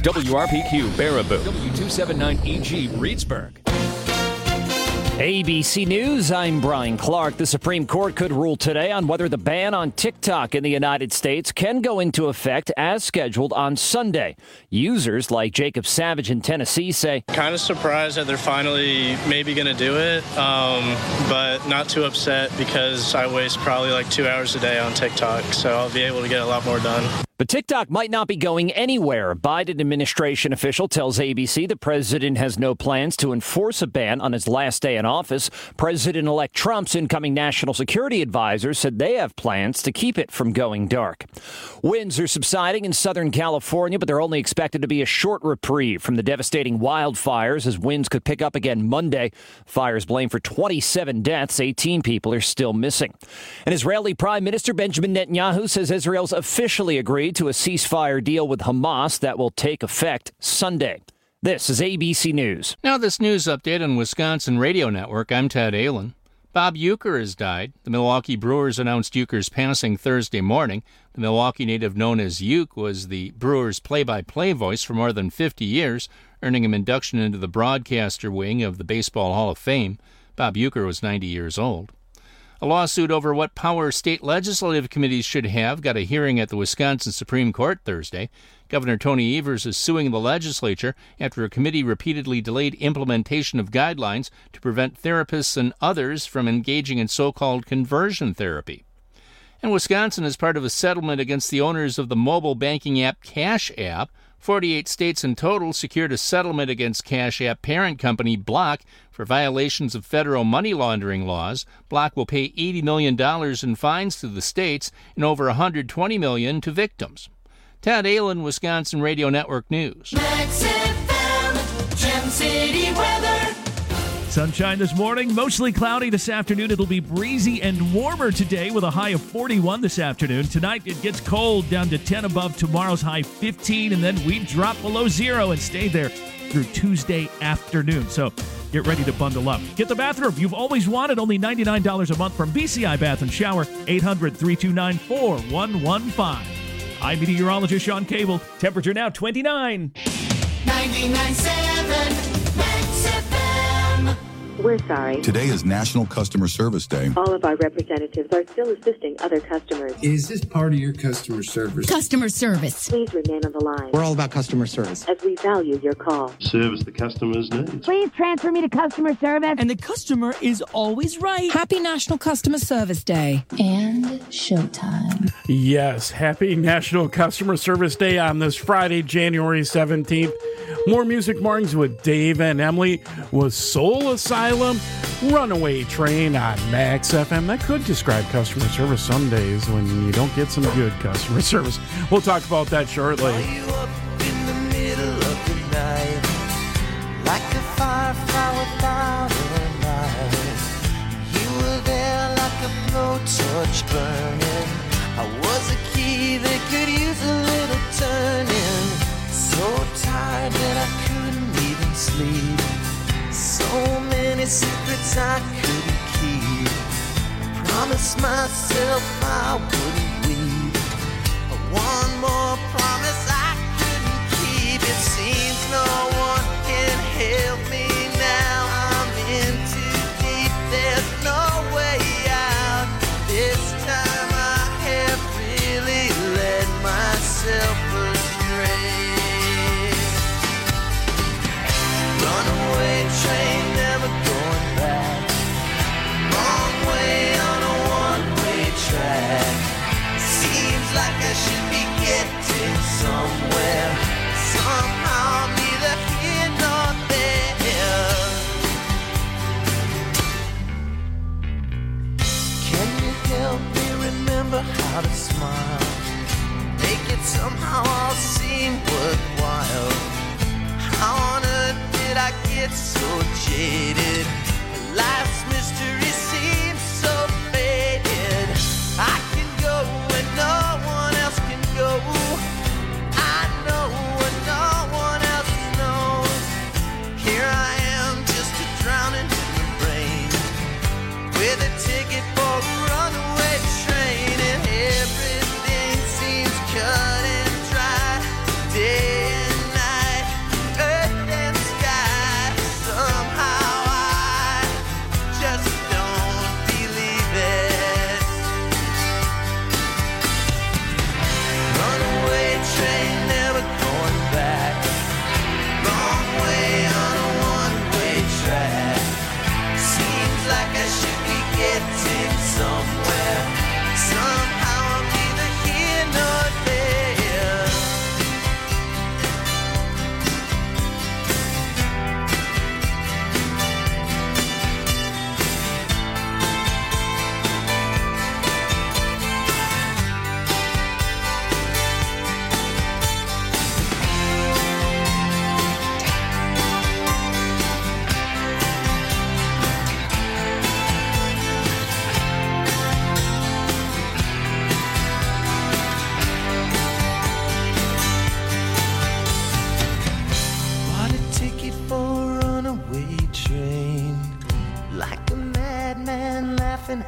WRPQ Baraboo, W279EG Reedsburg. ABC News, I'm Brian Clark. The Supreme Court could rule today on whether the ban on TikTok in the United States can go into effect as scheduled on Sunday. Users like Jacob Savage in Tennessee say, kind of surprised that they're finally maybe going to do it, but not too upset because I waste probably like 2 hours a day on TikTok, so I'll be able to get a lot more done. But TikTok might not be going anywhere. Biden administration official tells ABC the president has no plans to enforce a ban on his last day in office. President-elect Trump's incoming national security advisor said they have plans to keep it from going dark. Winds are subsiding in Southern California, but they're only expected to be a short reprieve from the devastating wildfires as winds could pick up again Monday. Fires blamed for 27 deaths. 18 people are still missing. And Israeli Prime Minister Benjamin Netanyahu says Israel's officially agreed to a ceasefire deal with Hamas that will take effect Sunday. This is ABC News. Now this news update on Wisconsin Radio Network. I'm Ted Allen. Bob Uecker has died. The Milwaukee Brewers announced Uecker's passing Thursday morning. The Milwaukee native known as Uke was the Brewers' play-by-play voice for more than 50 years, earning him induction into the broadcaster wing of the Baseball Hall of Fame. Bob Uecker was 90 years old. A lawsuit over what power state legislative committees should have got a hearing at the Wisconsin Supreme Court Thursday. Governor Tony Evers is suing the legislature after a committee repeatedly delayed implementation of guidelines to prevent therapists and others from engaging in so-called conversion therapy. And Wisconsin is part of a settlement against the owners of the mobile banking app Cash App. 48 states in total secured a settlement against Cash App parent company Block for violations of federal money laundering laws. Block will pay $80 million in fines to the states and over $120 million to victims. Ted Allen, Wisconsin Radio Network News. Max FM, Gem City weather. Sunshine this morning, mostly cloudy this afternoon. It'll be breezy and warmer today with a high of 41 this afternoon. Tonight it gets cold, down to 10 above tomorrow's high 15, and then we drop below zero and stay there through Tuesday afternoon. So get ready to bundle up. Get the bathroom you've always wanted, only $99 a month from BCI Bath and Shower, 800-329-4115. I'm meteorologist Sean Cable. Temperature now 29. 99.7 Max FM. We're sorry. Today is National Customer Service Day. All of our representatives are still assisting other customers. Is this part of your customer service? Customer service. Please remain on the line. We're all about customer service. As we value your call. Service the customer's needs. Please transfer me to customer service. And the customer is always right. Happy National Customer Service Day. And showtime. Yes, happy National Customer Service Day on this Friday, January 17th. More Music Mornings with Dave and Emily with Soul Asylum, Runaway Train on Max FM. That could describe customer service some days when you don't get some good customer service. We'll talk about that shortly. Are you up in the middle of the night, like a firefly without a light? You were there like a blowtorch burning. I was a key that could use a little turning. So tired that I couldn't even sleep. So many secrets I couldn't keep. I promised myself I wouldn't weep. But one more promise I couldn't keep. It seems no one can help me now. I'm in too deep, there's no way out. This time I have really let myself astray. Runaway train, never going back. Wrong way on a one-way track. Seems like I should be getting somewhere. Somehow neither here nor there. Can you help me remember how to smile? Make it somehow all seem worthwhile. How on earth did I get so jaded? Life's mystery seems so faded. I can go where no one else can go. I know where no one else knows. Here I am, just a drowning in the rain, with a ticket for a runaway train, and everything seems cut and dry. Day and night.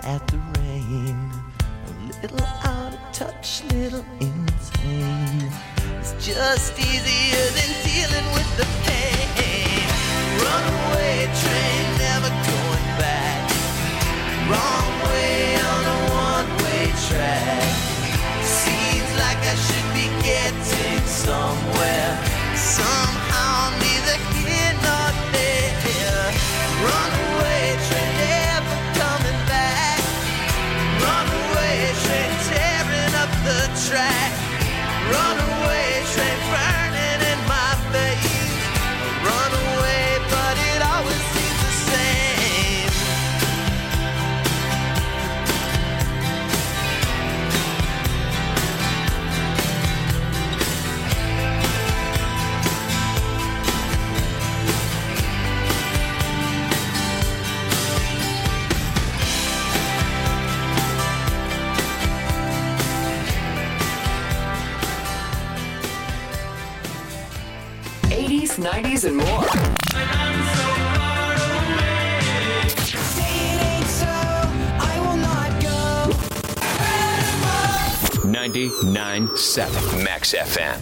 at the rain. A little out of touch, little insane. It's just easier than dealing with the pain. Runaway train, never going back. Wrong way on a one-way track. Seems like I should be getting somewhere. Somehow neither here nor there. Runaway train, never coming back. Runaway train, tearing up the track. Runaway train, burning in my face. Runaway, but it always seems the same. '80s, '90s, and more. 99.7 Max FM.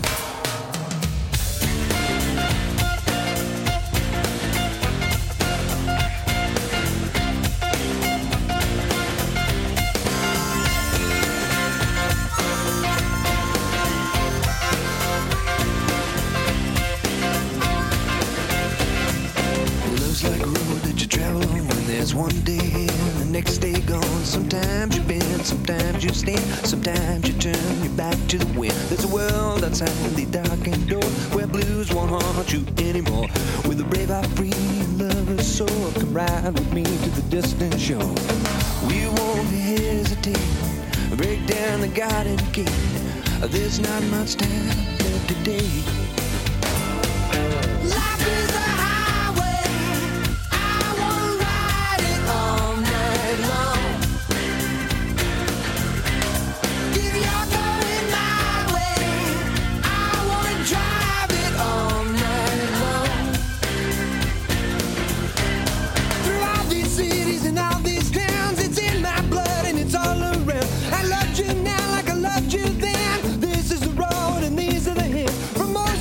Love's like a road that you travel on when there's one day and the next day gone. Sometimes you bend, sometimes you stand, sometimes you turn your back to the wind. There's a world outside the darkened door where blues won't haunt you anymore. With a brave heart free and lover's soul, come ride with me to the distant shore. We won't hesitate, break down the garden gate. There's not much time left today. Life is a highway, I wanna ride it all night long. If you're going my way, I wanna drive it all night long. Through all these cities and all these towns, it's in my blood and it's all around. I loved you now like I loved you then. This is the road and these are the hills. From most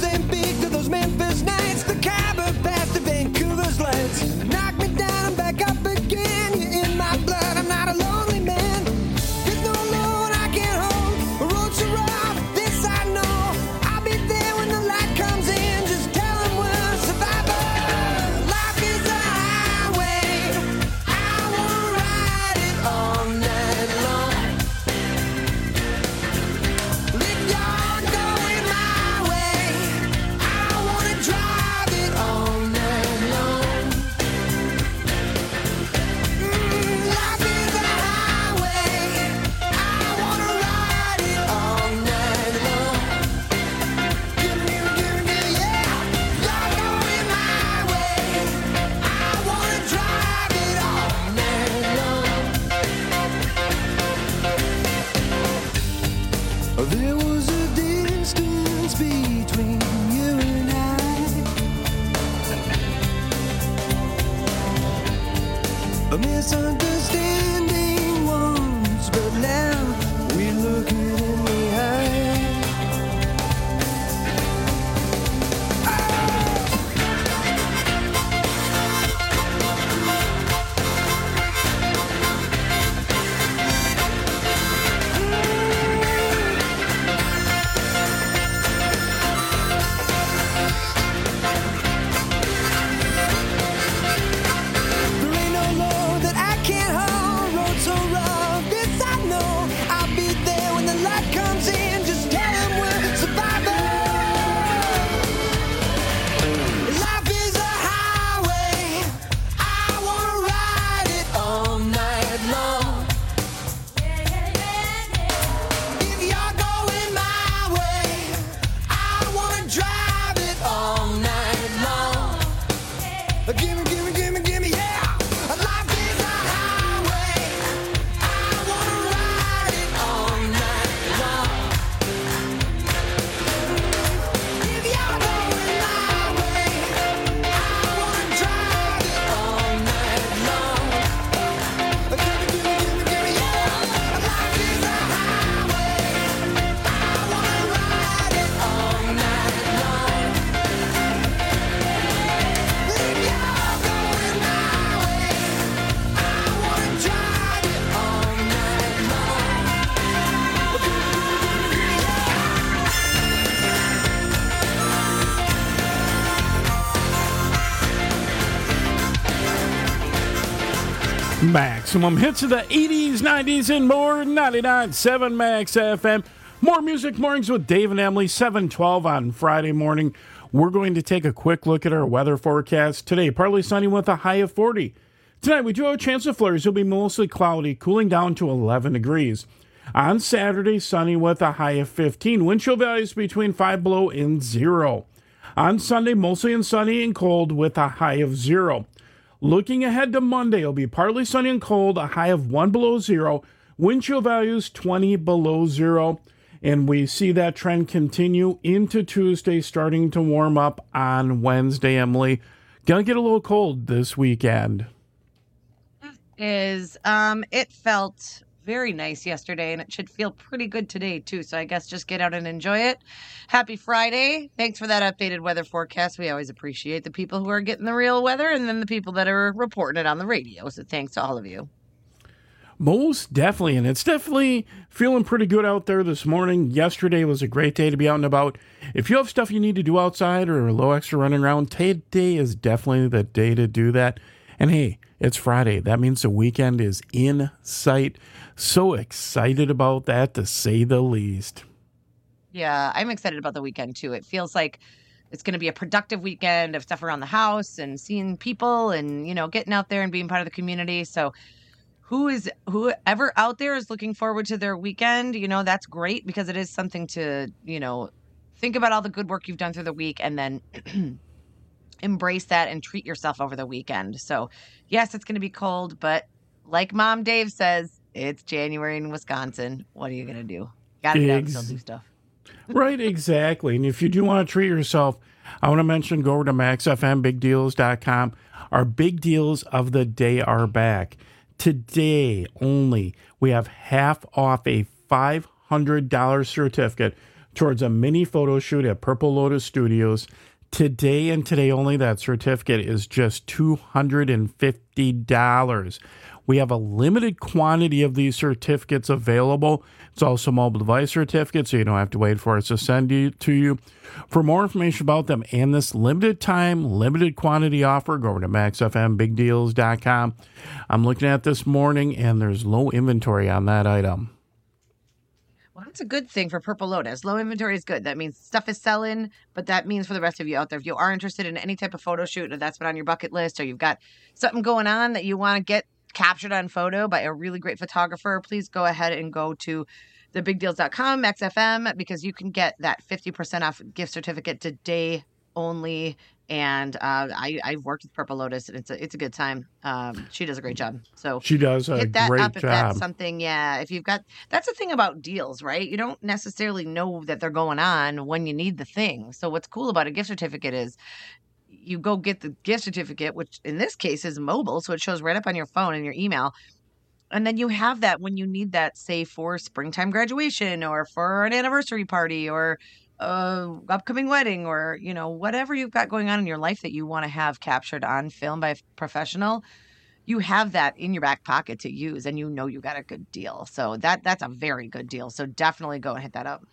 Maximum hits of the 80s, 90s, and more. 99.7 Max FM. More Music Mornings with Dave and Emily, 7:12 on Friday morning. We're going to take a quick look at our weather forecast. Today, partly sunny with a high of 40. Tonight, we do have a chance of flurries. It'll be mostly cloudy, cooling down to 11 degrees. On Saturday, sunny with a high of 15. Wind chill values between 5 below and 0. On Sunday, mostly sunny and cold with a high of 0. Looking ahead to Monday, it'll be partly sunny and cold, a high of 1 below 0. Wind chill values 20 below 0. And we see that trend continue into Tuesday, starting to warm up on Wednesday, Emily. Gonna get a little cold this weekend. It felt very nice yesterday, and it should feel pretty good today, too. So I guess just get out and enjoy it. Happy Friday. Thanks for that updated weather forecast. We always appreciate the people who are getting the real weather and then the people that are reporting it on the radio. So thanks to all of you. Most definitely, and it's definitely feeling pretty good out there this morning. Yesterday was a great day to be out and about. If you have stuff you need to do outside or a little extra running around, today is definitely the day to do that. And hey, it's Friday. That means the weekend is in sight. So excited about that, to say the least. Yeah, I'm excited about the weekend, too. It feels like it's going to be a productive weekend of stuff around the house and seeing people and, getting out there and being part of the community. So whoever out there is looking forward to their weekend, that's great, because it is something to, think about all the good work you've done through the week and then embrace that and treat yourself over the weekend. So yes, it's going to be cold, but like Mom Dave says, it's January in Wisconsin. What are you going to do? Got to get out and still do stuff. Right, exactly. And if you do want to treat yourself, I want to mention, go over to maxfmbigdeals.com. Our big deals of the day are back. Today only, we have half off a $500 certificate towards a mini photo shoot at Purple Lotus Studios. Today and today only, that certificate is just $250. We have a limited quantity of these certificates available. It's also a mobile device certificate, so you don't have to wait for us to send it to you. For more information about them and this limited time, limited quantity offer, go over to maxfmbigdeals.com. I'm looking at this morning, and there's low inventory on that item. Well, that's a good thing for Purple Lotus. Low inventory is good. That means stuff is selling, but that means for the rest of you out there, if you are interested in any type of photo shoot, or that's been on your bucket list, or you've got something going on that you want to get captured on photo by a really great photographer, please go ahead and go to thebigdeals.com, XFM, because you can get that 50% off gift certificate today only. And I've worked with Purple Lotus, and it's a good time. She does a great job. So she does a hit that great up if job. that's something. Yeah, if you've got, that's the thing about deals, right? You don't necessarily know that they're going on when you need the thing. So what's cool about a gift certificate is you go get the gift certificate, which in this case is mobile, so it shows right up on your phone and your email. And then you have that when you need that, say, for springtime graduation or for an anniversary party or upcoming wedding or, whatever you've got going on in your life that you want to have captured on film by a professional. You have that in your back pocket to use, and you got a good deal. So that's a very good deal. So definitely go and hit that up.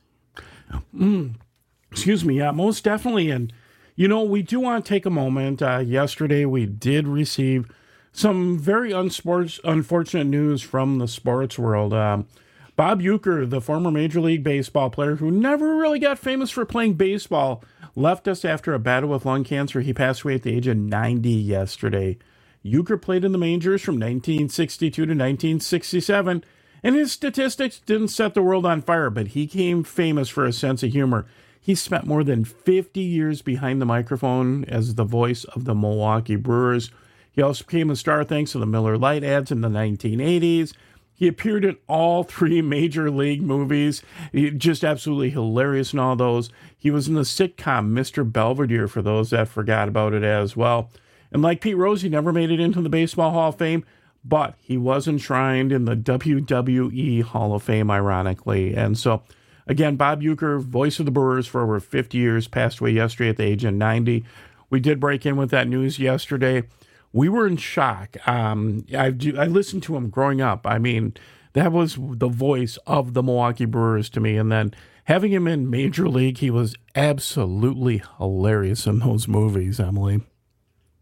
Excuse me. Yeah, most definitely. And we do want to take a moment. Yesterday, we did receive some very unfortunate news from the sports world. Bob Uecker, the former Major League Baseball player who never really got famous for playing baseball, left us after a battle with lung cancer. He passed away at the age of 90 yesterday. Uecker played in the majors from 1962 to 1967, and his statistics didn't set the world on fire, but he became famous for his sense of humor. He spent more than 50 years behind the microphone as the voice of the Milwaukee Brewers. He also became a star thanks to the Miller Lite ads in the 1980s. He appeared in all 3 major league movies. Just absolutely hilarious in all those. He was in the sitcom Mr. Belvedere, for those that forgot about it as well. And like Pete Rose, he never made it into the Baseball Hall of Fame, but he was enshrined in the WWE Hall of Fame, ironically. And so, again, Bob Uecker, voice of the Brewers for over 50 years, passed away yesterday at the age of 90. We did break in with that news yesterday. We were in shock. I listened to him growing up. I mean, that was the voice of the Milwaukee Brewers to me. And then having him in Major League, he was absolutely hilarious in those movies, Emily.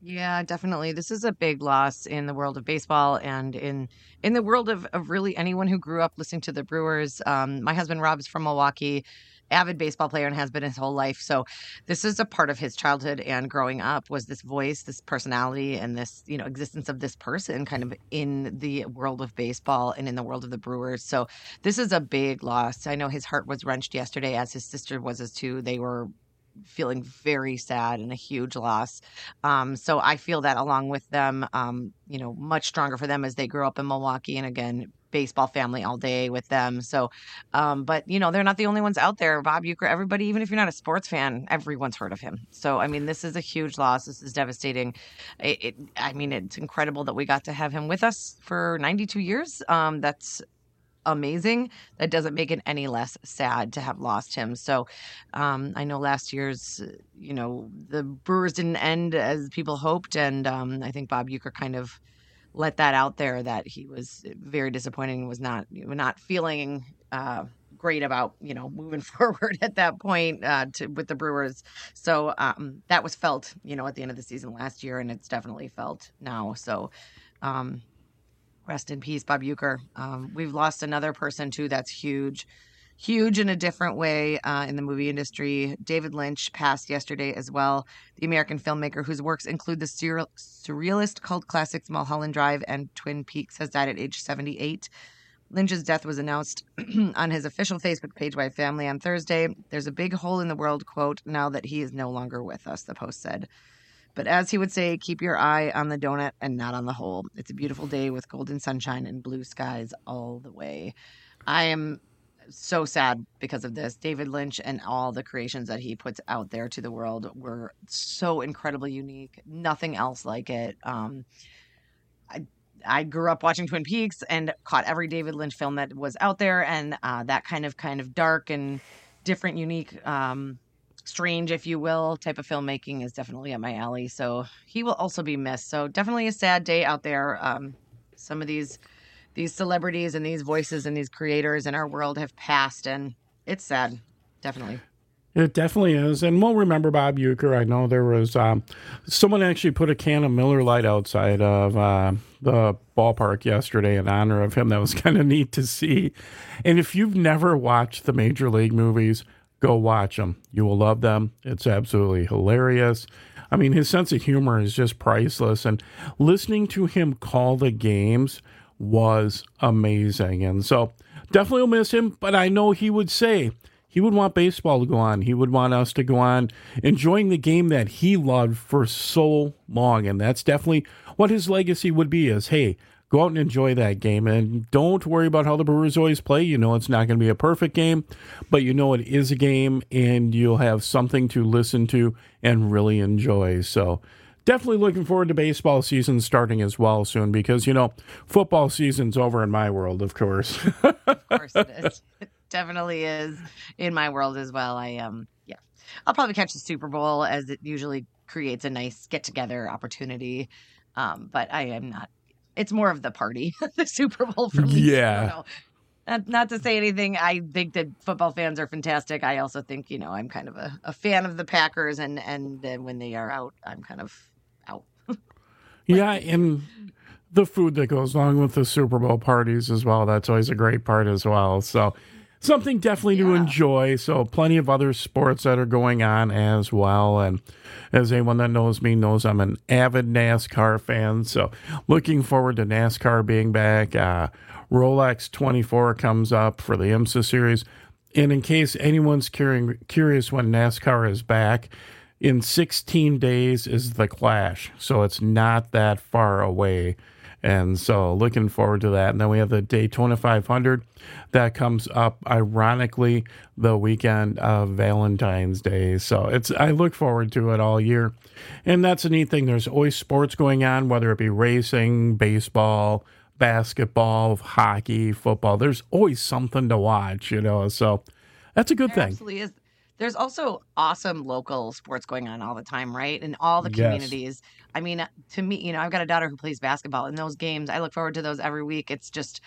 Yeah, definitely. This is a big loss in the world of baseball and in the world of really anyone who grew up listening to the Brewers. My husband Rob's from Milwaukee, avid baseball player and has been his whole life. So this is a part of his childhood and growing up was this voice, this personality, and this, existence of this person kind of in the world of baseball and in the world of the Brewers. So this is a big loss. I know his heart was wrenched yesterday, as his sister was as too. They were feeling very sad and a huge loss. So I feel that along with them, much stronger for them as they grew up in Milwaukee. And again, baseball family all day with them. So, but they're not the only ones out there. Bob Uecker, everybody, even if you're not a sports fan, everyone's heard of him. So, I mean, this is a huge loss. This is devastating. It's incredible that we got to have him with us for 92 years. That's amazing. That doesn't make it any less sad to have lost him. So I know last year's, the Brewers didn't end as people hoped. And I think Bob Uecker kind of let that out there that he was very disappointed and was not feeling great about, moving forward at that point with the Brewers. So that was felt, at the end of the season last year, and it's definitely felt now. So rest in peace, Bob Uecker. We've lost another person, too, that's huge in a different way in the movie industry. David Lynch passed yesterday as well, the American filmmaker whose works include the surrealist cult classics Mulholland Drive and Twin Peaks has died at age 78. Lynch's death was announced on his official Facebook page by family on Thursday. There's a big hole in the world, quote, now that he is no longer with us, the Post said. But as he would say, keep your eye on the donut and not on the hole. It's a beautiful day with golden sunshine and blue skies all the way. I am so sad because of this. David Lynch and all the creations that he puts out there to the world were so incredibly unique. Nothing else like it. I grew up watching Twin Peaks and caught every David Lynch film that was out there. And that kind of dark and different, unique, strange, if you will, type of filmmaking is definitely up my alley. So he will also be missed. So definitely a sad day out there. Some of these celebrities and these voices and these creators in our world have passed, and it's sad. Definitely. It definitely is. And we'll remember Bob Uecker. I know there was someone actually put a can of Miller Lite outside of the ballpark yesterday in honor of him. That was kind of neat to see. And if you've never watched the Major League movies, go watch them. You will love them. It's absolutely hilarious. I mean, his sense of humor is just priceless. And listening to him call the games was amazing. And so definitely will miss him. But I know he would say he would want baseball to go on. He would want us to go on enjoying the game that he loved for so long. And that's definitely what his legacy would be is, hey, go out and enjoy that game. And don't worry about how the Brewers always play. You know it's not going to be a perfect game, but you know it is a game, and you'll have something to listen to and really enjoy. So definitely looking forward to baseball season starting as well soon because, football season's over in my world, of course. Of course it is. It definitely is in my world as well. I'll probably catch the Super Bowl as it usually creates a nice get-together opportunity. But I am not. It's more of the party, the Super Bowl for me. Yeah. Not to say anything. I think that football fans are fantastic. I also think, I'm kind of a fan of the Packers, and when they are out, I'm kind of out. Yeah, and the food that goes along with the Super Bowl parties as well. That's always a great part as well. So something definitely to enjoy. So plenty of other sports that are going on as well. And as anyone that knows me knows, I'm an avid NASCAR fan. So looking forward to NASCAR being back. Rolex 24 comes up for the IMSA series. And in case anyone's curious when NASCAR is back, in 16 days is the Clash. So it's not that far away. And so looking forward to that. And then we have the Daytona 500 that comes up, ironically, the weekend of Valentine's Day. So I look forward to it all year. And that's a neat thing. There's always sports going on, whether it be racing, baseball, basketball, hockey, football. There's always something to watch, So that's a good thing. Absolutely is. There's also awesome local sports going on all the time, right? In all the communities. Yes. I mean, to me, I've got a daughter who plays basketball, and those games, I look forward to those every week. It's just,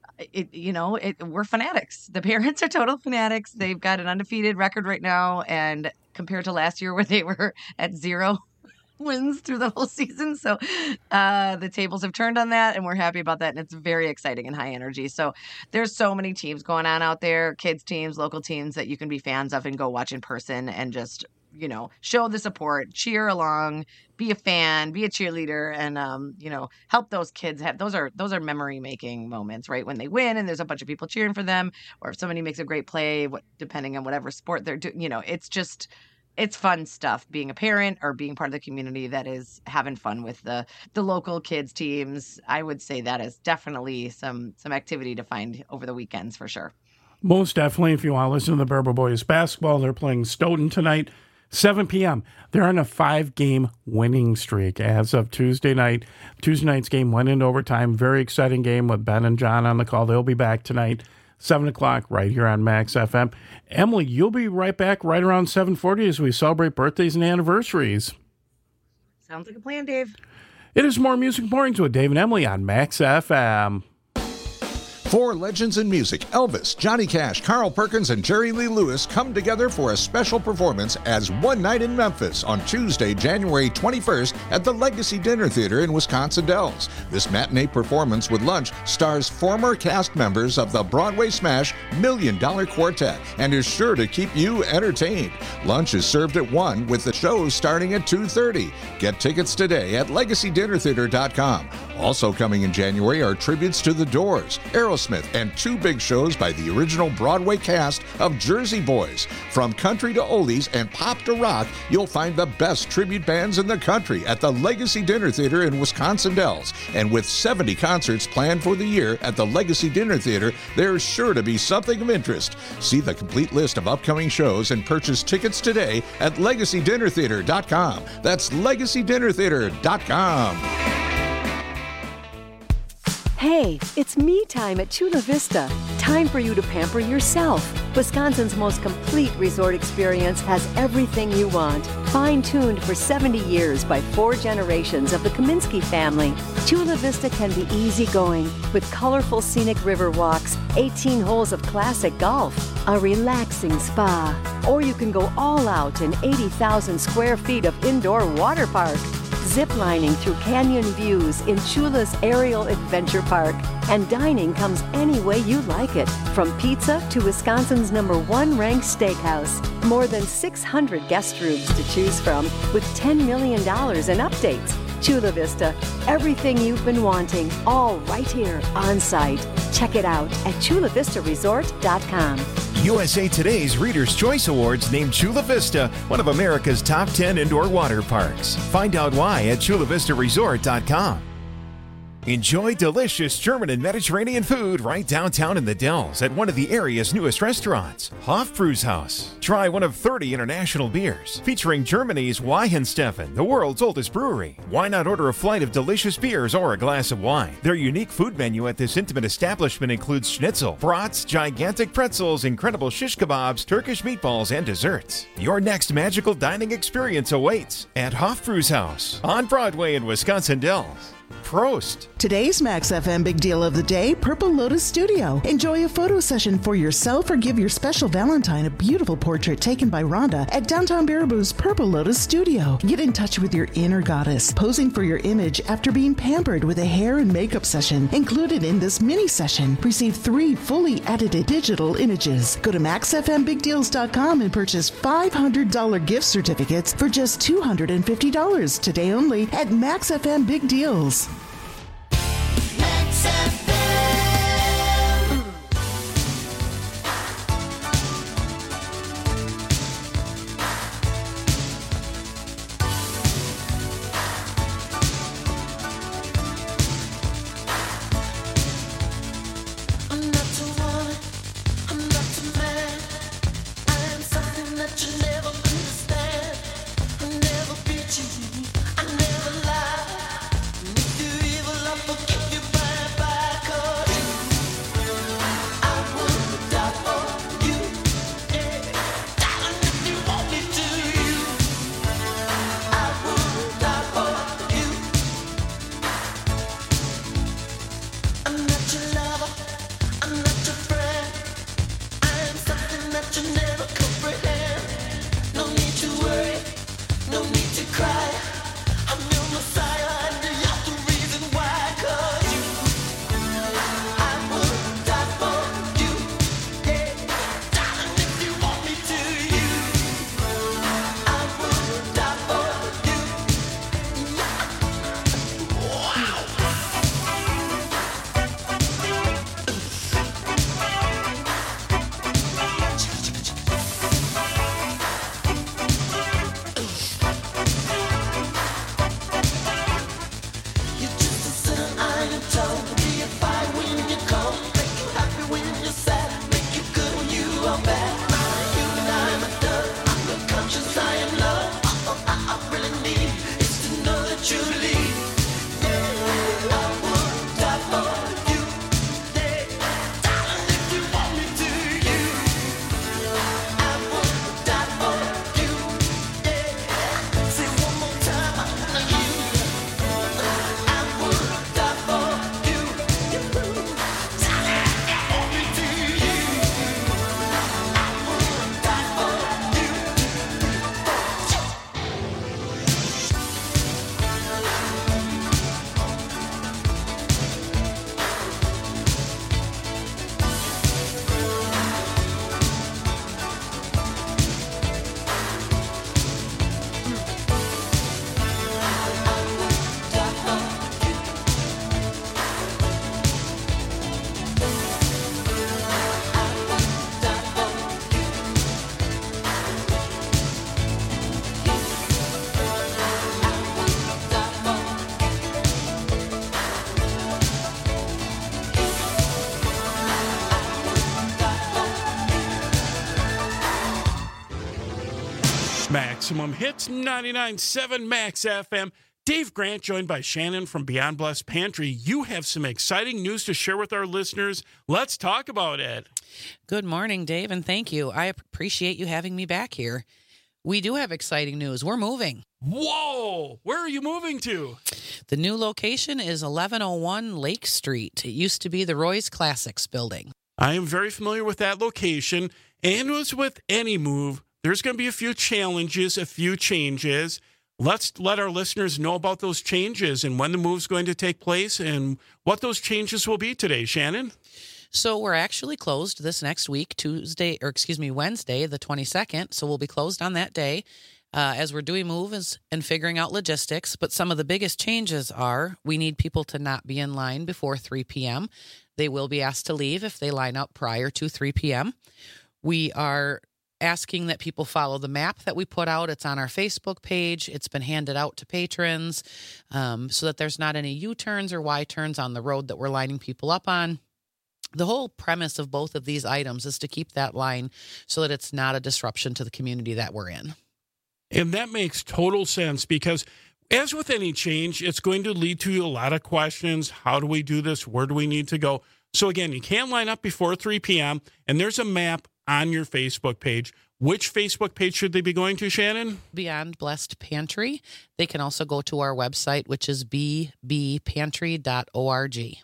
we're fanatics. The parents are total fanatics. They've got an undefeated record right now, and compared to last year where they were at 0, wins through the whole season. So the tables have turned on that, and we're happy about that. And it's very exciting and high energy. So there's so many teams going on out there, kids teams, local teams that you can be fans of and go watch in person and just, show the support, cheer along, be a fan, be a cheerleader, and, help those kids have, those are memory making moments, right? When they win and there's a bunch of people cheering for them, or if somebody makes a great play, depending on whatever sport they're doing, it's fun stuff being a parent or being part of the community that is having fun with the local kids teams. I would say that is definitely some activity to find over the weekends for sure. Most definitely. If you want to listen to the Baraboo Boys basketball, they're playing Stoughton tonight, 7 p.m. They're on a 5-game winning streak as of Tuesday night. Tuesday night's game went into overtime. Very exciting game with Ben and John on the call. They'll be back tonight, 7 o'clock, right here on Max FM. Emily, you'll be right back right around 7:40 as we celebrate birthdays and anniversaries. Sounds like a plan, Dave. It is More Music Mornings with Dave and Emily on Max FM. 4 legends in music, Elvis, Johnny Cash, Carl Perkins, and Jerry Lee Lewis come together for a special performance as One Night in Memphis on Tuesday, January 21st at the Legacy Dinner Theater in Wisconsin Dells. This matinee performance with lunch stars former cast members of the Broadway smash $1 Million Quartet and is sure to keep you entertained. Lunch is served at 1 with the show starting at 2:30. Get tickets today at LegacyDinnerTheater.com. Also coming in January are tributes to The Doors, Aerosmith, and 2 big shows by the original Broadway cast of Jersey Boys. From country to oldies and pop to rock, you'll find the best tribute bands in the country at the Legacy Dinner Theater in Wisconsin Dells. And with 70 concerts planned for the year at the Legacy Dinner Theater, there's sure to be something of interest. See the complete list of upcoming shows and purchase tickets today at LegacyDinnerTheater.com. That's LegacyDinnerTheater.com. Hey, it's me time at Chula Vista. Time for you to pamper yourself. Wisconsin's most complete resort experience has everything you want. Fine-tuned for 70 years by 4 generations of the Kaminsky family. Chula Vista can be easygoing with colorful scenic river walks, 18 holes of classic golf, a relaxing spa, or you can go all out in 80,000 square feet of indoor water park. Ziplining through canyon views in Chula's Aerial Adventure Park. And dining comes any way you like it, from pizza to Wisconsin's #1 ranked steakhouse. More than 600 guest rooms to choose from, with $10 million in updates. Chula Vista, everything you've been wanting, all right here on site. Check it out at chulavistaresort.com. USA Today's Reader's Choice Awards named Chula Vista one of America's top 10 indoor water parks. Find out why at chulavistaresort.com. Enjoy delicious German and Mediterranean food right downtown in the Dells at one of the area's newest restaurants, Hofbrauhaus. Try one of 30 international beers featuring Germany's Weihenstephan, the world's oldest brewery. Why not order a flight of delicious beers or a glass of wine? Their unique food menu at this intimate establishment includes schnitzel, brats, gigantic pretzels, incredible shish kebabs, Turkish meatballs, and desserts. Your next magical dining experience awaits at Hofbrauhaus on Broadway in Wisconsin Dells. Prost. Today's Max FM Big Deal of the Day, Purple Lotus Studio. Enjoy a photo session for yourself or give your special Valentine a beautiful portrait taken by Rhonda at downtown Baraboo's Purple Lotus Studio. Get in touch with your inner goddess, posing for your image after being pampered with a hair and makeup session. Included in this mini session, receive 3 fully edited digital images. Go to MaxFMBigDeals.com and purchase $500 gift certificates for just $250 today only at Max FM Big Deals. I never beat you, I never lie. Maximum Hits 99.7 Max FM. Dave Grant joined by Shannon from Beyond Blessed Pantry. You have some exciting news to share with our listeners. Let's talk about it. Good morning, Dave, and thank you. I appreciate you having me back here. We do have exciting news. We're moving. Whoa! Where are you moving to? The new location is 1101 Lake Street. It used to be the Roy's Classics building. I am very familiar with that location, and as with any move, there's going to be a few challenges, a few changes. Let's let our listeners know about those changes and when the move's going to take place and what those changes will be today, Shannon. So we're actually closed this next week, Wednesday, the 22nd. So we'll be closed on that day as we're doing moves and figuring out logistics. But some of the biggest changes are we need people to not be in line before 3 p.m. They will be asked to leave if they line up prior to 3 p.m. We are asking that people follow the map that we put out. It's on our Facebook page. It's been handed out to patrons so that there's not any U-turns or Y-turns on the road that we're lining people up on. The whole premise of both of these items is to keep that line so that it's not a disruption to the community that we're in. And that makes total sense because as with any change, it's going to lead to a lot of questions. How do we do this? Where do we need to go? So again, you can't line up before 3 p.m. and there's a map on your Facebook page. Which Facebook page should they be going to, Shannon? Beyond Blessed Pantry. They can also go to our website, which is bbpantry.org.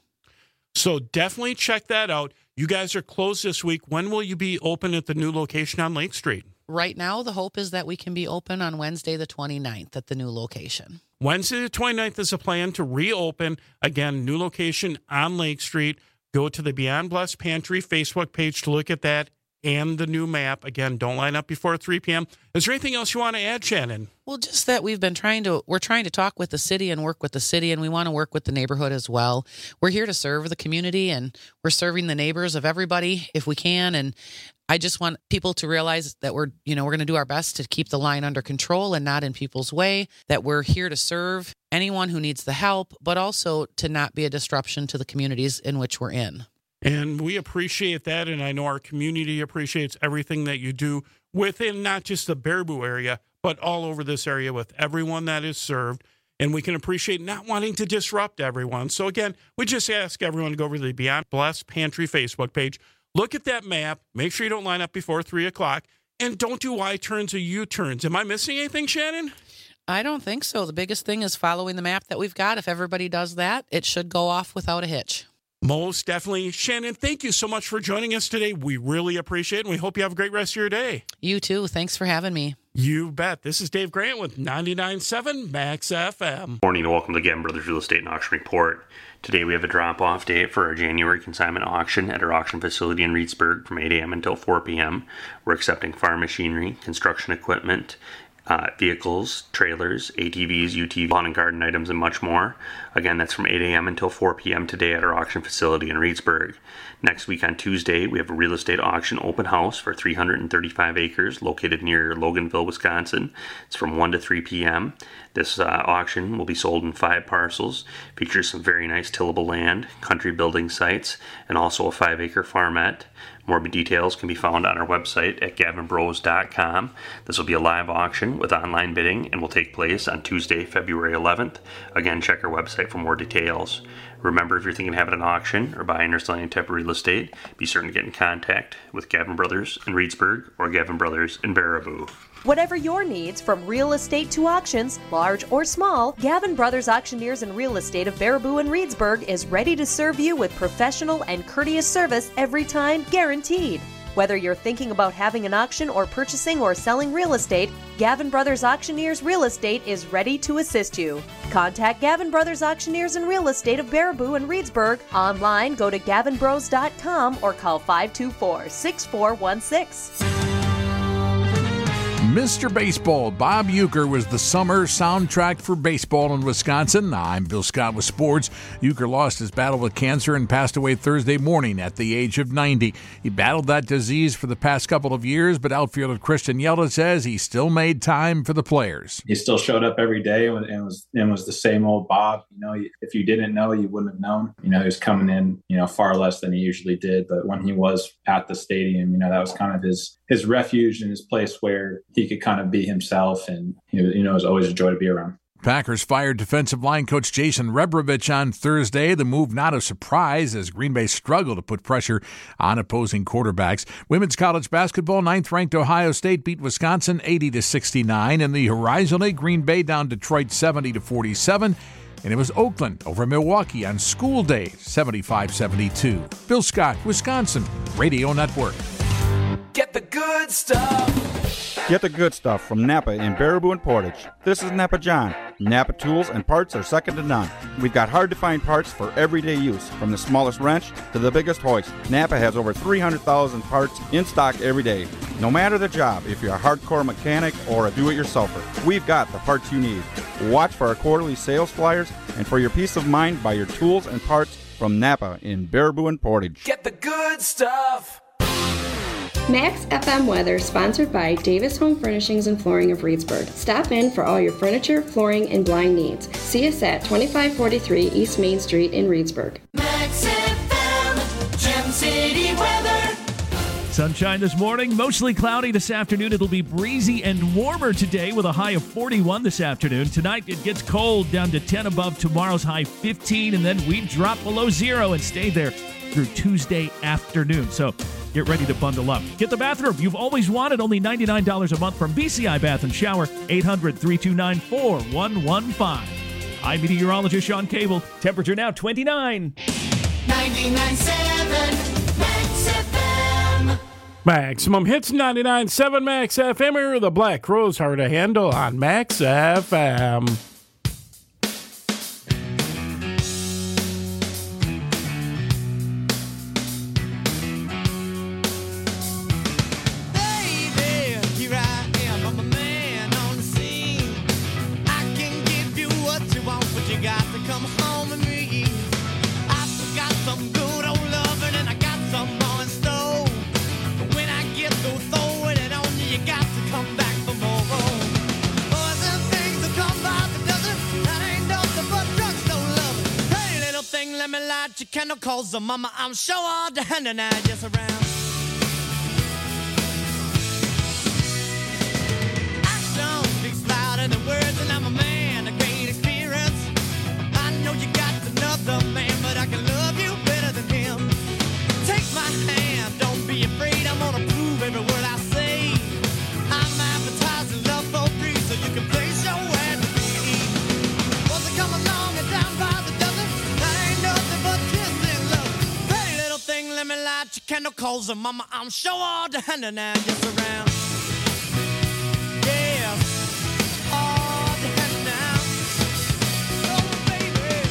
So definitely check that out. You guys are closed this week. When will you be open at the new location on Lake Street? Right now, the hope is that we can be open on Wednesday the 29th at the new location. Wednesday the 29th is a plan to reopen. Again, new location on Lake Street. Go to the Beyond Blessed Pantry Facebook page to look at that and the new map. Again, don't line up before 3 p.m. Is there anything else you want to add, Shannon? Well, just that we're trying to talk with the city and work with the city, and we want to work with the neighborhood as well. We're here to serve the community, and we're serving the neighbors of everybody if we can. And I just want people to realize that we're going to do our best to keep the line under control and not in people's way, that we're here to serve anyone who needs the help, but also to not be a disruption to the communities in which we're in. And we appreciate that, and I know our community appreciates everything that you do within not just the Baraboo area, but all over this area with everyone that is served. And we can appreciate not wanting to disrupt everyone. So again, we just ask everyone to go over to the Beyond Blessed Pantry Facebook page. Look at that map. Make sure you don't line up before 3 o'clock. And don't do Y-turns or U-turns. Am I missing anything, Shannon? I don't think so. The biggest thing is following the map that we've got. If everybody does that, it should go off without a hitch. Most definitely. Shannon, thank you so much for joining us today. We really appreciate it, and we hope you have a great rest of your day. You too. Thanks for having me. You bet. This is Dave Grant with 99.7 Max FM. Morning and welcome to the Gavin Brothers Real Estate and Auction Report. Today we have a drop-off date for our January consignment auction at our auction facility in Reedsburg from 8 a.m. until 4 p.m. We're accepting farm machinery, construction equipment, vehicles, trailers, ATVs, UTVs, lawn and garden items, and much more. Again, that's from 8 a.m. until 4 p.m. today at our auction facility in Reedsburg. Next week on Tuesday, we have a real estate auction open house for 335 acres located near Loganville, Wisconsin. It's from 1 to 3 p.m. This auction will be sold in 5 parcels, features some very nice tillable land, country building sites, and also a 5-acre farmette. More details can be found on our website at gavinbros.com. This will be a live auction with online bidding and will take place on Tuesday, February 11th. Again, check our website for more details. Remember, if you're thinking of having an auction or buying or selling a type of real estate, be certain to get in contact with Gavin Brothers in Reedsburg or Gavin Brothers in Baraboo. Whatever your needs, from real estate to auctions, large or small, Gavin Brothers Auctioneers and Real Estate of Baraboo and Reedsburg is ready to serve you with professional and courteous service every time, guaranteed. Whether you're thinking about having an auction or purchasing or selling real estate, Gavin Brothers Auctioneers Real Estate is ready to assist you. Contact Gavin Brothers Auctioneers and Real Estate of Baraboo and Reedsburg. Online, go to gavinbros.com or call 524-6416. Mr. Baseball, Bob Uecker was the summer soundtrack for baseball in Wisconsin. I'm Bill Scott with sports. Uecker lost his battle with cancer and passed away Thursday morning at the age of 90. He battled that disease for the past couple of years, but outfielder Christian Yelich says he still made time for the players. He still showed up every day and was the same old Bob. You know, if you didn't know, you wouldn't have known. You know, he was coming in, far less than he usually did. But when he was at the stadium, that was kind of his refuge and his place where he he could kind of be himself, and it was always a joy to be around. Packers fired defensive line coach Jason Rebrovich on Thursday. The move not a surprise as Green Bay struggled to put pressure on opposing quarterbacks. Women's college basketball, 9th-ranked Ohio State beat Wisconsin 80-69. In the Horizon League, Green Bay down Detroit 70-47. And it was Oakland over Milwaukee on school day, 75-72. Bill Scott, Wisconsin Radio Network. Get the good stuff. Get the good stuff from Napa in Baraboo and Portage. This is Napa John. Napa tools and parts are second to none. We've got hard-to-find parts for everyday use, from the smallest wrench to the biggest hoist. Napa has over 300,000 parts in stock every day. No matter the job, if you're a hardcore mechanic or a do-it-yourselfer, we've got the parts you need. Watch for our quarterly sales flyers, and for your peace of mind, buy your tools and parts from Napa in Baraboo and Portage. Get the good stuff. Max FM weather sponsored by Davis Home Furnishings and Flooring of Reedsburg. Stop in for all your furniture, flooring, and blind needs. See us at 2543 East Main Street in Reedsburg. Max FM, Gem City weather. Sunshine this morning, mostly cloudy this afternoon. It'll be breezy and warmer today with a high of 41 this afternoon. Tonight it gets cold, down to 10 above tomorrow's high 15, and then we drop below zero and stay there through Tuesday afternoon. So get ready to bundle up. Get the bathroom you've always wanted, only $99 a month from BCI Bath and Shower, 800-329-4115. I'm meteorologist Sean Cable. Temperature now 29. 99.7 Max FM. Maximum hits 99.7 Max FM. Here are the Black Crowes, hard to handle on Max FM. Your candle calls the mama, I'm sure all the hand and I just around. Action speaks louder than words, and I'm a man of great experience. I know you got another man, but I can love you better than him. Take my hand, don't be afraid, I'm gonna prove every word I say. I'm advertising love for free, so you can place your ad to me. Was it come along and down by the dozen? That ain't nothing but kissing love. Pretty little thing, let me light your candle, calls her mama, I'm sure all the hand and I just around. Yeah, all the hand now. Oh, baby.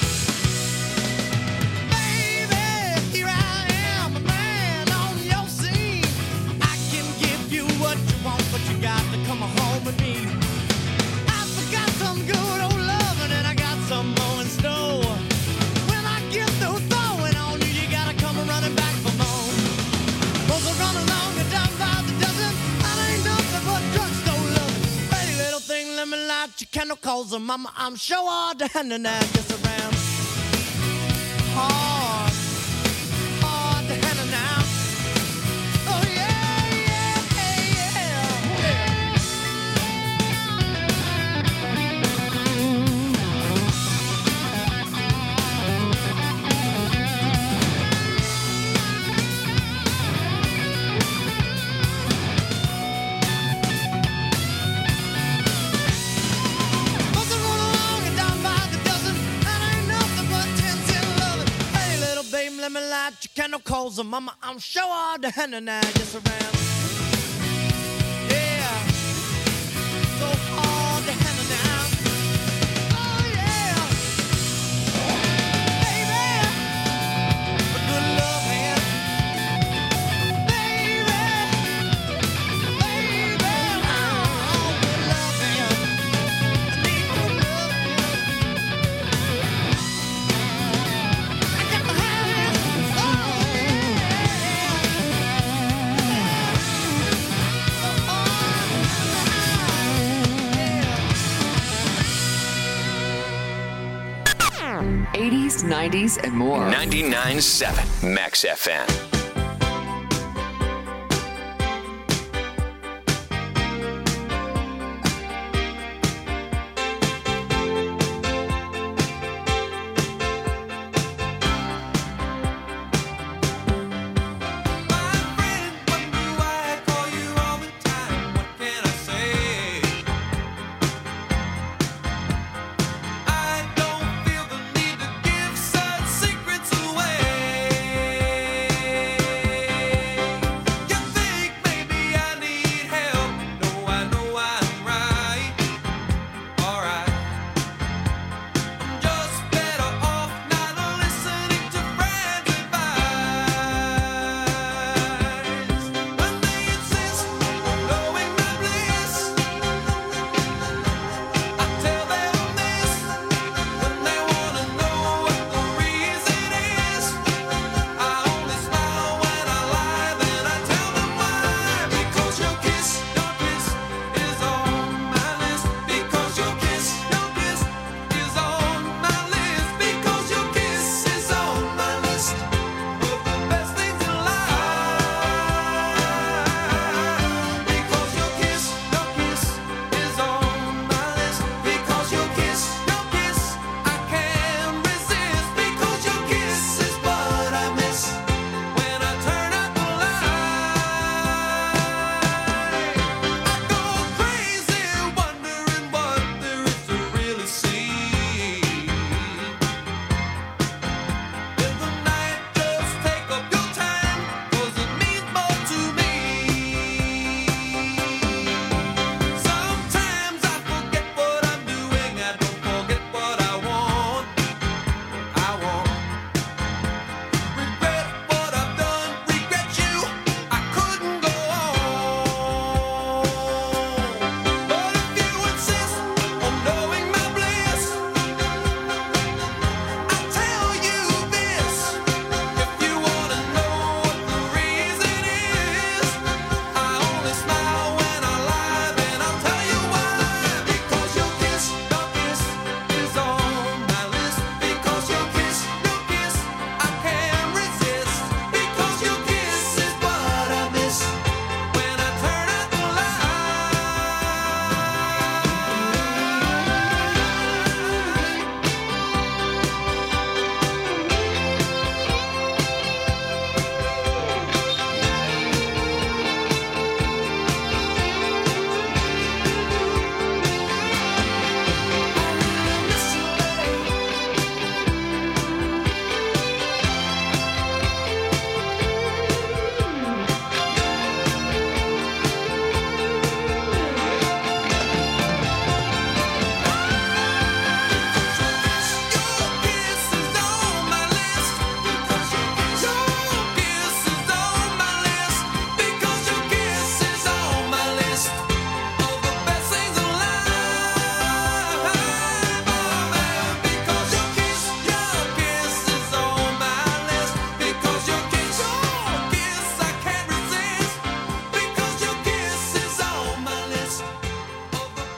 Baby, here I am, a man on your scene. I can give you what you want, but you got to come home with me. I forgot some good old loving, and I got some more in store. When I get through throwing on you, you gotta come running back for more. Those are run along and down by the dozen. That ain't nothing but drugstore loving. Pretty little thing, let me light your candle, calls her mama, I'm sure all the hand and I just around. Hard, hard to handle now. Oh yeah, yeah, let me light your candle, calls her mama, I'm sure all the hand and I just around. Yeah, so hard to handle now. Oh yeah, baby, a good love hand. Baby, oh, good love hand. I need good love hand. I got to have it. '80s, '90s, and more. 99.7 Max FM.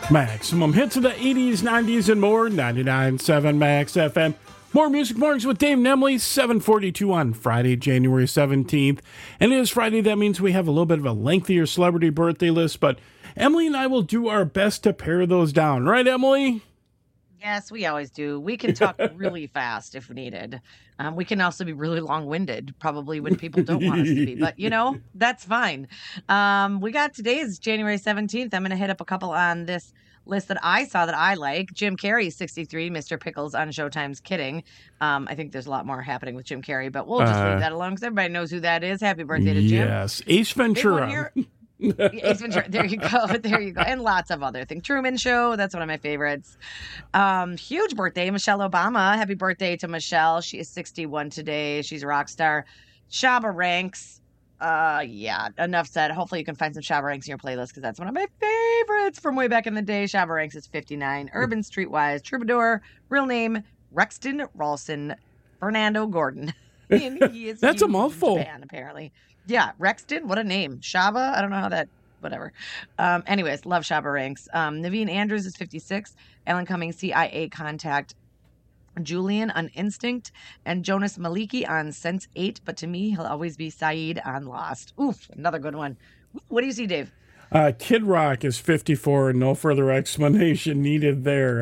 Maximum hits of the 80s, 90s, and more. 99.7 Max FM. More Music Mornings with Dave and Emily, 7:42 on Friday, January 17th. And it is Friday. That means we have a little bit of a lengthier celebrity birthday list, but Emily and I will do our best to pare those down. Right, Emily? Yes, we always do. We can talk really fast if needed. We can also be really long-winded, probably when people don't want us to be. But, that's fine. We got today's January 17th. I'm going to hit up a couple on this list that I saw that I like. Jim Carrey, 63, Mr. Pickles on Showtime's Kidding. I think there's a lot more happening with Jim Carrey, but we'll just leave that alone because everybody knows who that is. Happy birthday to Jim. Yes, Ace Ventura. Ace Ventura. There you go. And lots of other things. Truman Show. That's one of my favorites. Huge birthday. Michelle Obama. Happy birthday to Michelle. She is 61 today. She's a rock star. Shabba Ranks. Enough said. Hopefully you can find some Shabba Ranks in your playlist because that's one of my favorites from way back in the day. Shabba Ranks is 59. Urban Streetwise. Troubadour. Real name, Rexton Rawson Fernando Gordon. He is that's a mouthful. In Japan, apparently. Yeah, Rexton, what a name. Shabba, I don't know how that, whatever. Anyways, love Shabba Ranks. Naveen Andrews is 56. Alan Cummings, CIA Contact. Julian on Instinct. And Jonas Maliki on Sense 8. But to me, he'll always be Saeed on Lost. Oof, another good one. What do you see, Dave? Kid Rock is 54. No further explanation needed there.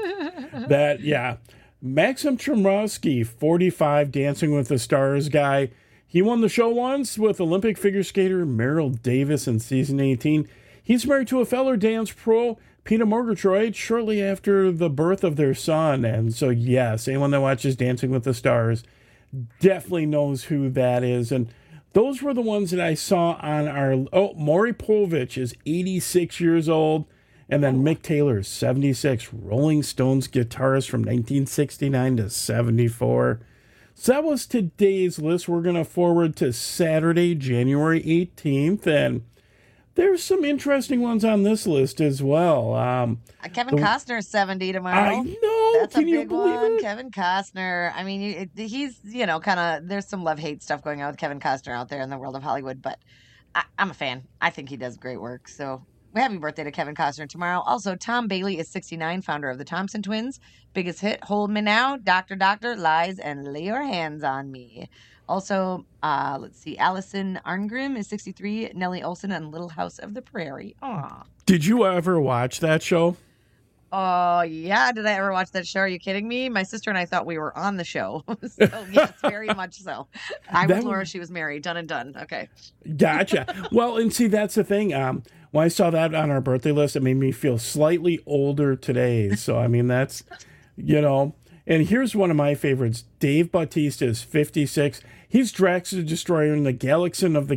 Maxim Chemrowski, 45, Dancing with the Stars guy. He won the show once with Olympic figure skater Meryl Davis in season 18. He's married to a fellow dance pro, Peter Murgatroyd, shortly after the birth of their son. And so, yes, anyone that watches Dancing with the Stars definitely knows who that is. And those were the ones that I saw on our... Oh, Maury Povich is 86 years old. And then Mick Taylor is 76, Rolling Stones guitarist from 1969 to 74. So that was today's list. We're going to forward to Saturday, January 18th. And there's some interesting ones on this list as well. Kevin Costner is 70 tomorrow. I know. That's a big one. Kevin Costner. I mean, he's, kind of, there's some love-hate stuff going on with Kevin Costner out there in the world of Hollywood. But I'm a fan. I think he does great work. So happy birthday to Kevin Costner tomorrow. Also, Tom Bailey is 69, founder of the Thompson Twins. Biggest hit, Hold Me Now, Doctor, Lies, and Lay Your Hands on Me. Also, let's see, Allison Arngrim is 63, Nellie Olson on Little House of the Prairie. Aw. Did you ever watch that show? Oh, yeah. Did I ever watch that show? Are you kidding me? My sister and I thought we were on the show. So, yes, very much so. I was Laura. She was Mary. Done and done. Okay. Gotcha. Well, and see, that's the thing. When I saw that on our birthday list, it made me feel slightly older today. So, I mean, that's, and here's one of my favorites. Dave Bautista is 56. He's Drax the Destroyer in the Guardians of the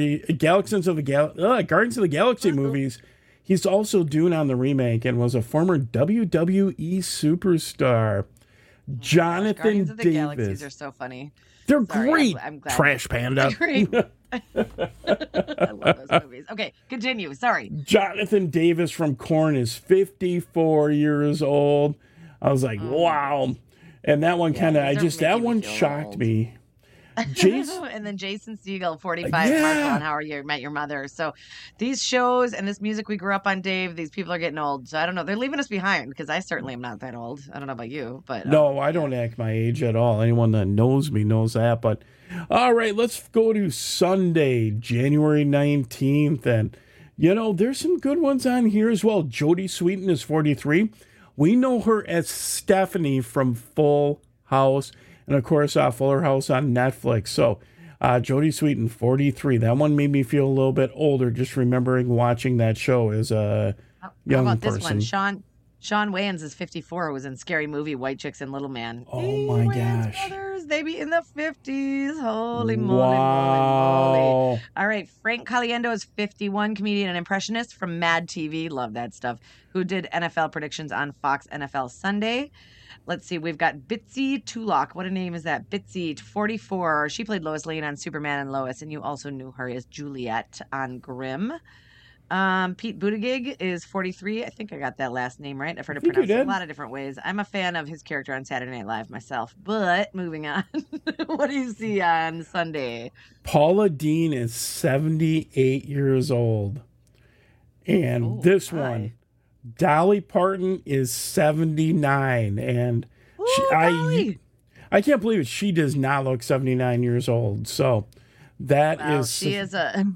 Galaxy movies. He's also Dune on the remake and was a former WWE superstar. Jonathan Guardians of the Davis. Galaxies are so funny. They're great. I'm glad. Trash Panda. Great. I love those movies. Okay, continue. Sorry. Jonathan Davis from Korn is 54 years old. I was like, wow. And that one that one shocked me. And then Jason Segel, 45, Marshall on How You Met Your Mother. So these shows and this music we grew up on, Dave, these people are getting old. So I don't know. They're leaving us behind because I certainly am not that old. I don't know about you, but no, I don't act my age at all. Anyone that knows me knows that. But all right, let's go to Sunday, January 19th. And, there's some good ones on here as well. Jodie Sweetin is 43. We know her as Stephanie from Full House. And, of course, Fuller House on Netflix. So, Jodie Sweetin, 43. That one made me feel a little bit older, just remembering watching that show as a young person. How about person. this one? Sean Wayans is 54, who was in Scary Movie, White Chicks and Little Man. Oh, my gosh. Brothers, they be in the 50s. Holy moly, wow. moly. All right, Frank Caliendo is 51, comedian and impressionist from Mad TV. Love that stuff. Who did NFL predictions on Fox NFL Sunday. Let's see. We've got Bitsy Tulloch. What a name is that? Bitsy, 44. She played Lois Lane on Superman and Lois, and you also knew her as Juliet on Grimm. Pete Buttigieg is 43. I think I got that last name right. I've heard it pronounced in a lot of different ways. I'm a fan of his character on Saturday Night Live myself. But moving on. What do you see on Sunday? Paula Deen is 78 years old. And one, Dolly Parton is 79, and I can't believe it. She does not look 79 years old. So that is. She is a.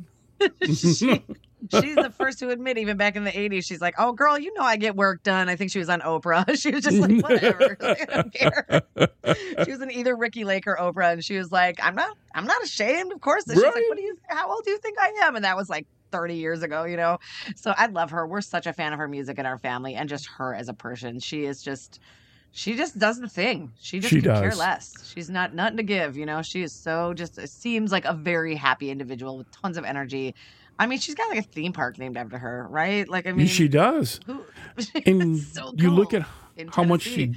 She's the first to admit, even back in the 80s, she's like, "Oh, girl, you know I get work done." I think she was on Oprah. She was just like, "Whatever, I don't care." She was in either Ricky Lake or Oprah, and she was like, "I'm not ashamed, of course." And she's like, "How old do you think I am?" And that was like 30 years ago, you know. So I love her. We're such a fan of her music in our family, and just her as a person. She just does the thing. She could care less. She's not nothing to give, you know. She is so it seems like a very happy individual with tons of energy. I mean, she's got like a theme park named after her, right? Like, I mean, she does. And so cool. You look at how much she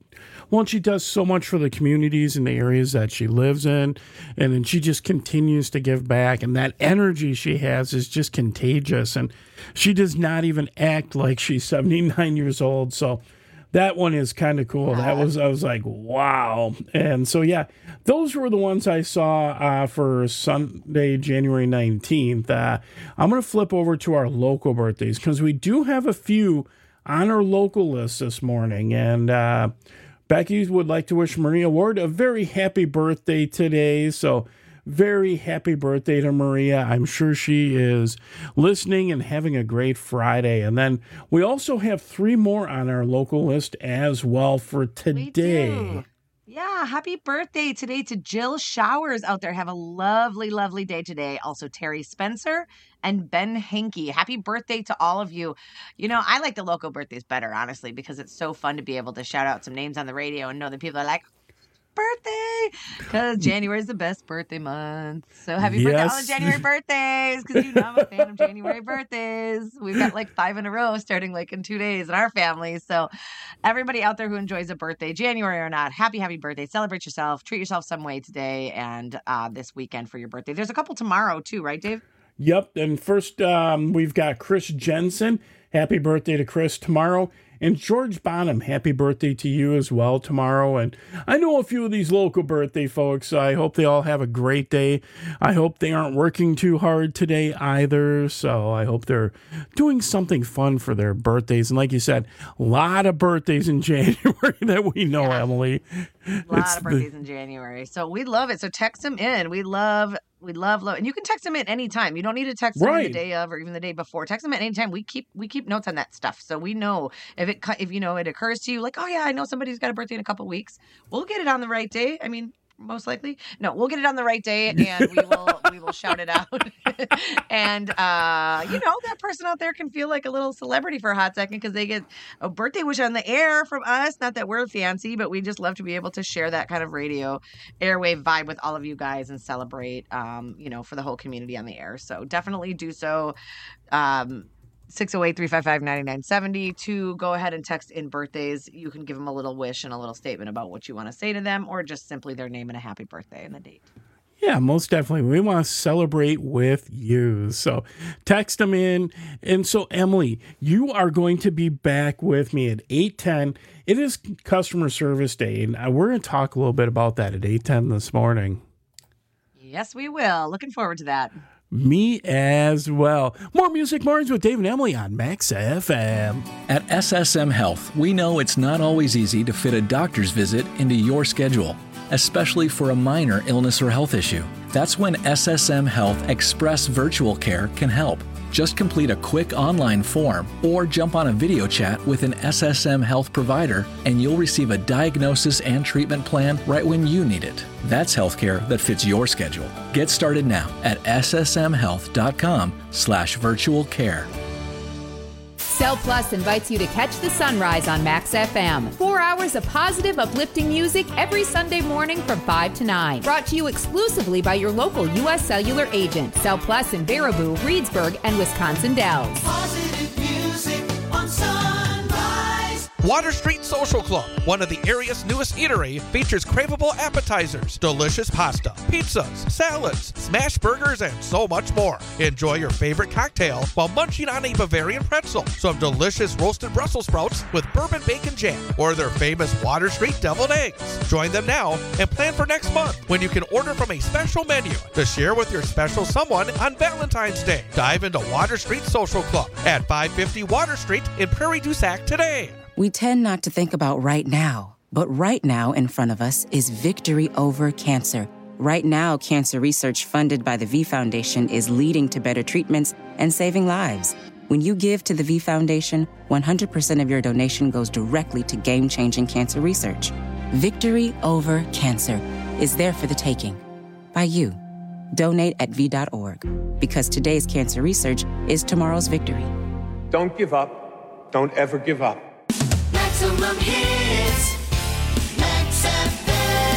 does so much for the communities and the areas that she lives in, and then she just continues to give back. And that energy she has is just contagious. And she does not even act like she's 79 years old. So that one is kind of cool. I was like, wow. And so, yeah, those were the ones I saw for Sunday, January 19th. I'm going to flip over to our local birthdays because we do have a few on our local list this morning. And Becky would like to wish Maria Ward a very happy birthday today. So very happy birthday to Maria. I'm sure she is listening and having a great Friday. And then we also have 3 more on our local list as well for today. We do. Yeah, happy birthday today to Jill Showers out there. Have a lovely, lovely day today. Also, Terry Spencer and Ben Henke. Happy birthday to all of you. You know, I like the local birthdays better, honestly, because it's so fun to be able to shout out some names on the radio and know that people are like, birthday, because January is the best birthday month. So happy birthday all the January birthdays, because you know I'm a fan of January birthdays. We've got like 5 in a row starting like in 2 days in our family. So everybody out there who enjoys a birthday, January or not, happy birthday. Celebrate yourself. Treat yourself some way today and this weekend for your birthday. There's a couple tomorrow too, right, Dave? Yep. And first we've got Chris Jensen. Happy birthday to Chris tomorrow. And George Bonham, happy birthday to you as well tomorrow. And I know a few of these local birthday folks. I hope they all have a great day. I hope they aren't working too hard today either. So I hope they're doing something fun for their birthdays. And like you said, a lot of birthdays in January that we know, Emily. A lot of birthdays in January. So we love it. So text them in. We love, and you can text them in anytime. You don't need to text them the day of or even the day before. Text them at any time. We keep notes on that stuff. So we know if you know, it occurs to you like, oh yeah, I know somebody's got a birthday in a couple weeks. We'll get it on the right day. I mean, most likely. No, we'll get it on the right day and we will shout it out. And you know, that person out there can feel like a little celebrity for a hot second because they get a birthday wish on the air from us. Not that we're fancy, but we just love to be able to share that kind of radio airwave vibe with all of you guys and celebrate you know, for the whole community on the air. So definitely do so. 608-355-9970 to go ahead and text in birthdays. You can give them a little wish and a little statement about what you want to say to them, or just simply their name and a happy birthday and the date. Yeah, most definitely. We want to celebrate with you. So text them in. And so, Emily, you are going to be back with me at 8:10. It is Customer Service Day, and we're going to talk a little bit about that at 8:10 this morning. Yes, we will. Looking forward to that. Me as well. More Music Mornings with Dave and Emily on Max FM. At SSM Health, we know it's not always easy to fit a doctor's visit into your schedule, especially for a minor illness or health issue. That's when SSM Health Express Virtual Care can help. Just complete a quick online form or jump on a video chat with an SSM Health provider and you'll receive a diagnosis and treatment plan right when you need it. That's healthcare that fits your schedule. Get started now at ssmhealth.com/virtual care. Cell Plus invites you to catch the sunrise on Max FM. 4 hours of positive, uplifting music every Sunday morning from 5 to 9. Brought to you exclusively by your local U.S. Cellular agent. Cell Plus in Baraboo, Reedsburg, and Wisconsin Dells. Positive music on Sunrise. Water Street Social Club, one of the area's newest eatery, features craveable appetizers, delicious pasta, pizzas, salads, smash burgers, and so much more. Enjoy your favorite cocktail while munching on a Bavarian pretzel, some delicious roasted Brussels sprouts with bourbon bacon jam, or their famous Water Street deviled eggs. Join them now and plan for next month when you can order from a special menu to share with your special someone on Valentine's Day. Dive into Water Street Social Club at 550 Water Street in Prairie du Sac today. We tend not to think about right now, but right now in front of us is victory over cancer. Right now, cancer research funded by the V Foundation is leading to better treatments and saving lives. When you give to the V Foundation, 100% of your donation goes directly to game-changing cancer research. Victory over cancer is there for the taking. By you. Donate at V.org. Because today's cancer research is tomorrow's victory. Don't give up. Don't ever give up. Maximum hits. Max FM.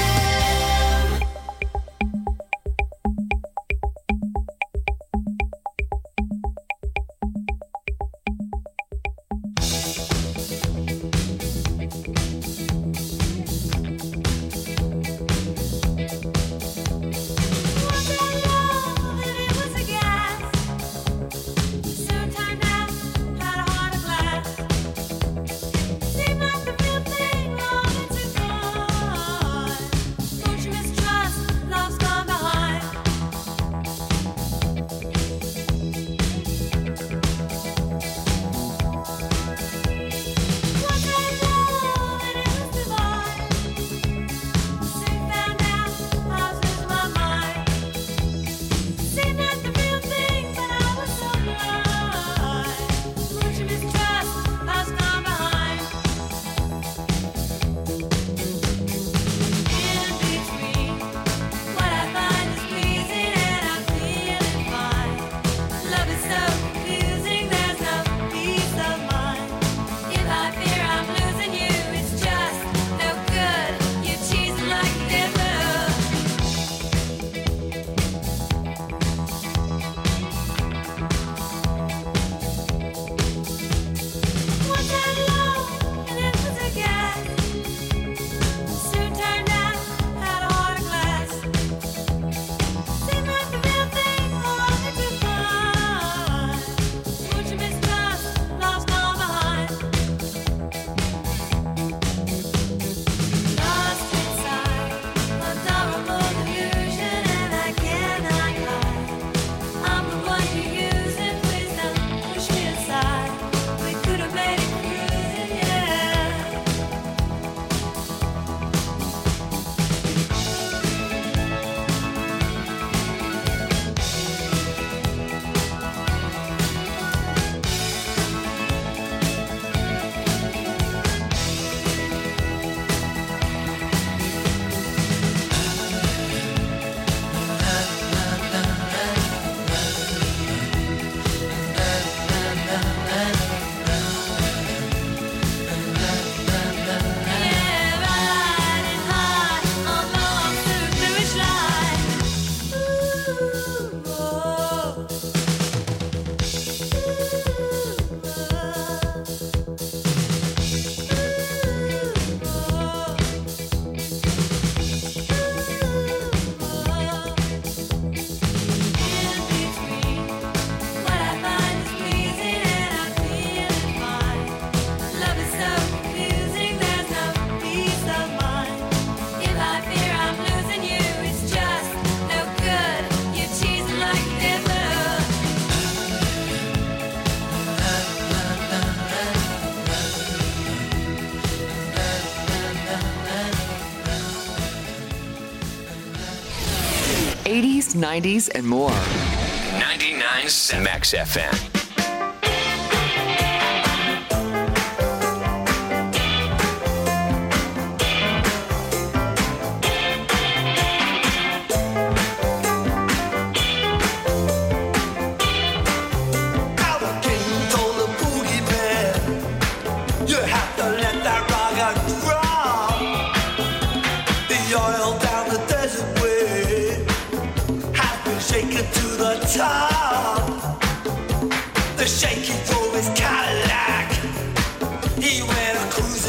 '80s, '90s, and more. 99.7 Max FM. The shaky drove his Cadillac. He went a cruising.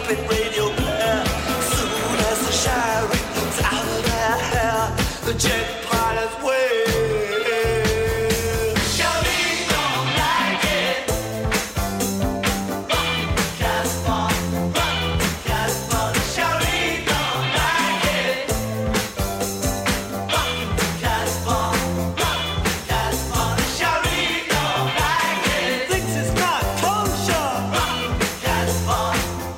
trumpet radio blare. Soon as the shy rings out of their hair, the jet pilots wail. Charlie don't like it. Run, Casper, Charlie don't like it. Run, Casper, Charlie don't like it. Thinks it's not kosher. Run, Casper,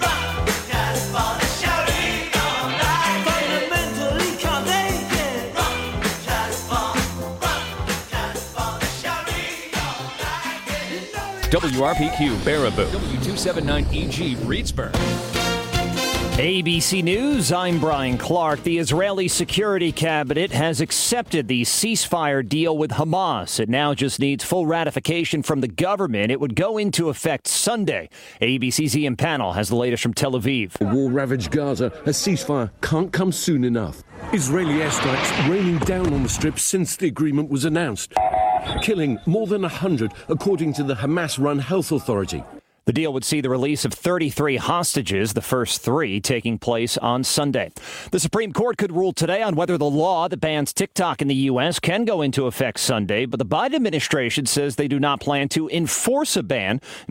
Charlie don't like it. Fundamentally can't take it. Run, Casper, Charlie don't like it. WRPQ Baraboo, W279EG Reedsburg. ABC News, I'm Brian Clark. The Israeli Security Cabinet has accepted the ceasefire deal with Hamas. It now just needs full ratification from the government. It would go into effect Sunday. ABC's Ian Pannell has the latest from Tel Aviv. War-ravaged Gaza, a ceasefire can't come soon enough. Israeli airstrikes raining down on the strip since the agreement was announced, killing more than 100, according to the Hamas-run health authority. The deal would see the release of 33 hostages, the first 3 taking place on Sunday. The Supreme Court could rule today on whether the law that bans TikTok in the U.S. can go into effect Sunday, but the Biden administration says they do not plan to enforce a ban.